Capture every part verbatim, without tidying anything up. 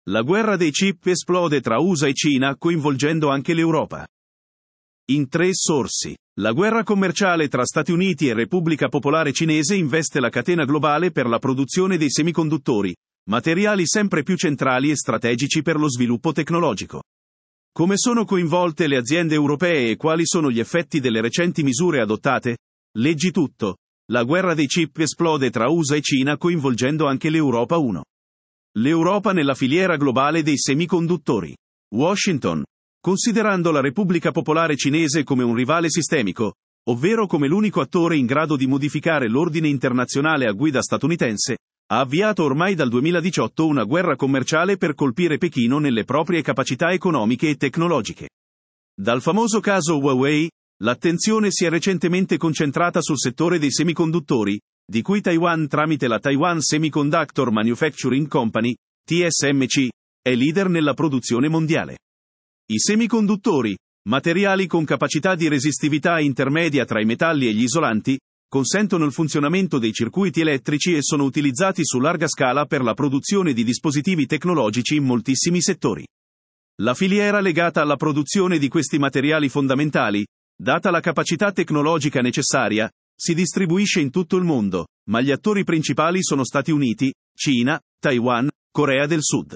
La guerra dei chip esplode tra U S A e Cina, coinvolgendo anche l'Europa. In tre sorsi. La guerra commerciale tra Stati Uniti e Repubblica Popolare Cinese investe la catena globale per la produzione dei semiconduttori, materiali sempre più centrali e strategici per lo sviluppo tecnologico. Come sono coinvolte le aziende europee e quali sono gli effetti delle recenti misure adottate? Leggi tutto. La guerra dei chip esplode tra U S A e Cina, coinvolgendo anche l'Europa. uno. L'Europa nella filiera globale dei semiconduttori. Washington. Considerando la Repubblica Popolare Cinese come un rivale sistemico, ovvero come l'unico attore in grado di modificare l'ordine internazionale a guida statunitense, ha avviato ormai dal duemiladiciotto una guerra commerciale per colpire Pechino nelle proprie capacità economiche e tecnologiche. Dal famoso caso Huawei, l'attenzione si è recentemente concentrata sul settore dei semiconduttori, di cui Taiwan tramite la Taiwan Semiconductor Manufacturing Company, T S M C, è leader nella produzione mondiale. I semiconduttori, materiali con capacità di resistività intermedia tra i metalli e gli isolanti, consentono il funzionamento dei circuiti elettrici e sono utilizzati su larga scala per la produzione di dispositivi tecnologici in moltissimi settori. La filiera legata alla produzione di questi materiali fondamentali, data la capacità tecnologica necessaria, si distribuisce in tutto il mondo, ma gli attori principali sono Stati Uniti, Cina, Taiwan, Corea del Sud.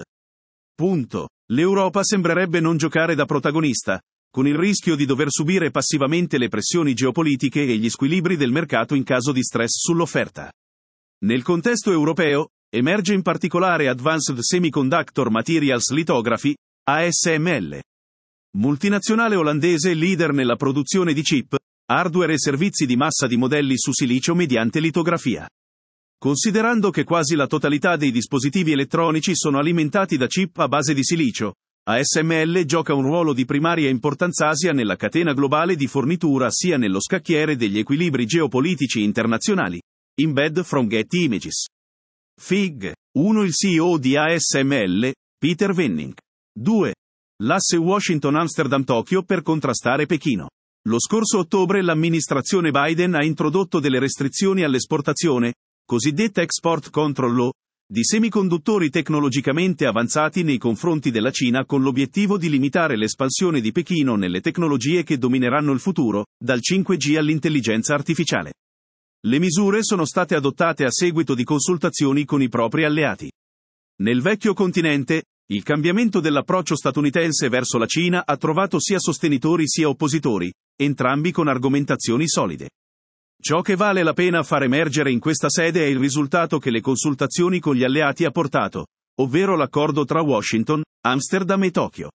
Punto. L'Europa sembrerebbe non giocare da protagonista, con il rischio di dover subire passivamente le pressioni geopolitiche e gli squilibri del mercato in caso di stress sull'offerta. Nel contesto europeo, emerge in particolare Advanced Semiconductor Materials Lithography, A S M L. Multinazionale olandese leader nella produzione di chip, hardware e servizi di massa di modelli su silicio mediante litografia. Considerando che quasi la totalità dei dispositivi elettronici sono alimentati da chip a base di silicio, A S M L gioca un ruolo di primaria importanza sia nella catena globale di fornitura sia nello scacchiere degli equilibri geopolitici internazionali. Embed from Getty Images. Fig. uno Il C E O di A S M L, Peter Venning. due. L'asse Washington-Amsterdam-Tokyo per contrastare Pechino. Lo scorso ottobre l'amministrazione Biden ha introdotto delle restrizioni all'esportazione, cosiddetta Export Control Law, di semiconduttori tecnologicamente avanzati nei confronti della Cina con l'obiettivo di limitare l'espansione di Pechino nelle tecnologie che domineranno il futuro, dal cinque G all'intelligenza artificiale. Le misure sono state adottate a seguito di consultazioni con i propri alleati. Nel vecchio continente, il cambiamento dell'approccio statunitense verso la Cina ha trovato sia sostenitori sia oppositori, entrambi con argomentazioni solide. Ciò che vale la pena far emergere in questa sede è il risultato che le consultazioni con gli alleati ha portato, ovvero l'accordo tra Washington, Amsterdam e Tokyo.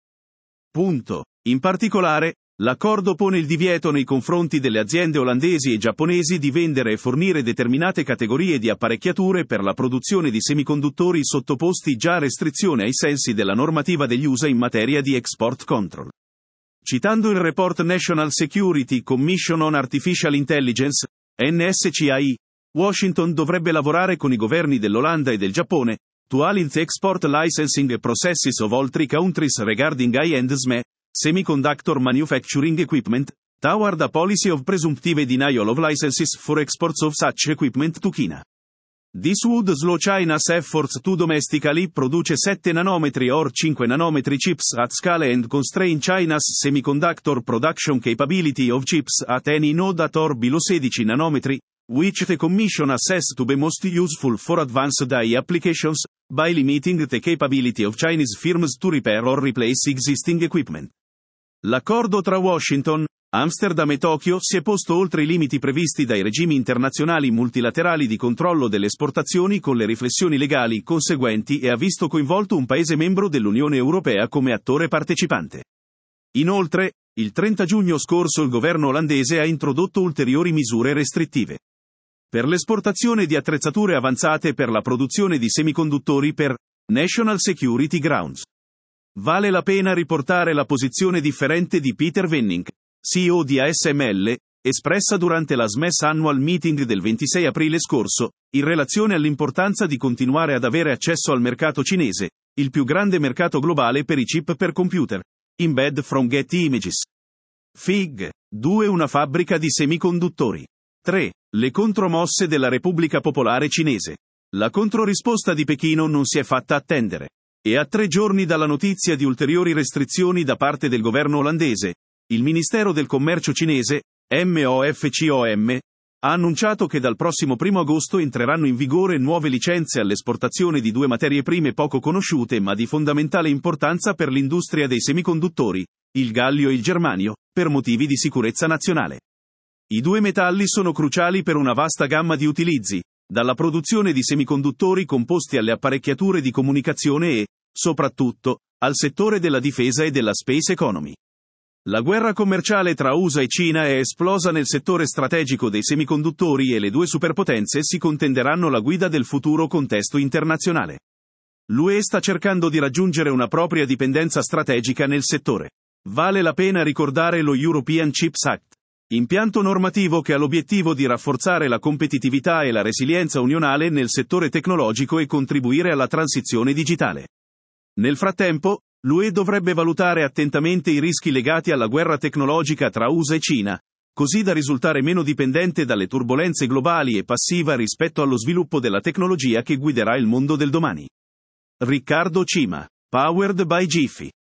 Punto. In particolare, l'accordo pone il divieto nei confronti delle aziende olandesi e giapponesi di vendere e fornire determinate categorie di apparecchiature per la produzione di semiconduttori sottoposti già a restrizione ai sensi della normativa degli U S A in materia di export control. Citando il report National Security Commission on Artificial Intelligence, N S C A I, Washington dovrebbe lavorare con i governi dell'Olanda e del Giappone, to align the export licensing processes of all three countries regarding high-end S M E, semiconductor manufacturing equipment, toward a policy of presumptive denial of licenses for exports of such equipment to China. This would slow China's efforts to domestically produce seven nanometri or five nanometri chips at scale and constrain China's semiconductor production capability of chips at any node at or below sixteen nanometri, which the Commission assessed to be most useful for advanced A I applications, by limiting the capability of Chinese firms to repair or replace existing equipment. L'accordo tra Washington, Amsterdam e Tokyo si è posto oltre i limiti previsti dai regimi internazionali multilaterali di controllo delle esportazioni con le riflessioni legali conseguenti e ha visto coinvolto un Paese membro dell'Unione Europea come attore partecipante. Inoltre, il trenta giugno scorso il governo olandese ha introdotto ulteriori misure restrittive per l'esportazione di attrezzature avanzate per la produzione di semiconduttori per National Security Grounds. Vale la pena riportare la posizione differente di Peter Venning, C E O di A S M L, espressa durante la S M E S Annual Meeting del ventisei aprile scorso, in relazione all'importanza di continuare ad avere accesso al mercato cinese, il più grande mercato globale per i chip per computer. Embed from Getty Images. Fig. due Una fabbrica di semiconduttori. tre Le contromosse della Repubblica Popolare Cinese. La controrisposta di Pechino non si è fatta attendere. E a tre giorni dalla notizia di ulteriori restrizioni da parte del governo olandese, il Ministero del Commercio cinese, MOFCOM, ha annunciato che dal prossimo primo agosto entreranno in vigore nuove licenze all'esportazione di due materie prime poco conosciute ma di fondamentale importanza per l'industria dei semiconduttori, il gallio e il germanio, per motivi di sicurezza nazionale. I due metalli sono cruciali per una vasta gamma di utilizzi, dalla produzione di semiconduttori composti alle apparecchiature di comunicazione e, soprattutto, al settore della difesa e della space economy. La guerra commerciale tra U S A e Cina è esplosa nel settore strategico dei semiconduttori e le due superpotenze si contenderanno la guida del futuro contesto internazionale. L'U E sta cercando di raggiungere una propria dipendenza strategica nel settore. Vale la pena ricordare lo European Chips Act, impianto normativo che ha l'obiettivo di rafforzare la competitività e la resilienza unionale nel settore tecnologico e contribuire alla transizione digitale. Nel frattempo, l'U E dovrebbe valutare attentamente i rischi legati alla guerra tecnologica tra U S A e Cina, così da risultare meno dipendente dalle turbolenze globali e passiva rispetto allo sviluppo della tecnologia che guiderà il mondo del domani. Riccardo Cima, Powered by Jiffy.